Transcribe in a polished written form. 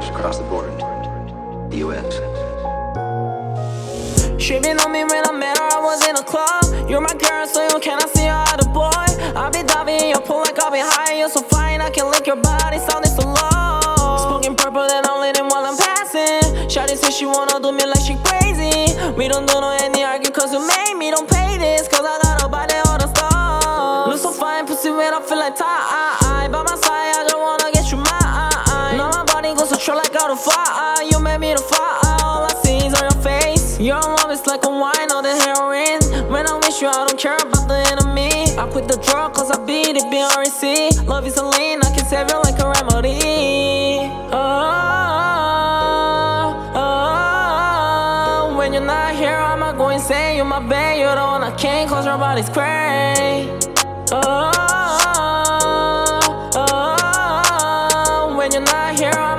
across the border, the U.S. She been on me when I met her, I was in a club. You're my girl, so you cannot see her other boy. I be diving in your pool like I'll be high. You're so fine, I can lick your body, sounding so low. Smoking purple, then I'm leaning while I'm passing. Shawty says she wanna do me like she crazy. We don't do no any argue, cause you made me. Don't pay this, cause I got a body all the stuff. Look so fine, pussy wet, I feel like tie. By my side, I just wanna get you mine. Now my body goes so true like out of fire. You made me the fire, all I see is on your face. Your love is like a wine or the heroin. When I wish you, I don't care about the enemy. I quit the drug cause I beat it, BRC. Love is a lean, I can save you like a remedy. When you're not here, I'ma go insane. You're my babe, you're the one I can't, cause your body's crazy. When you're not here, I'm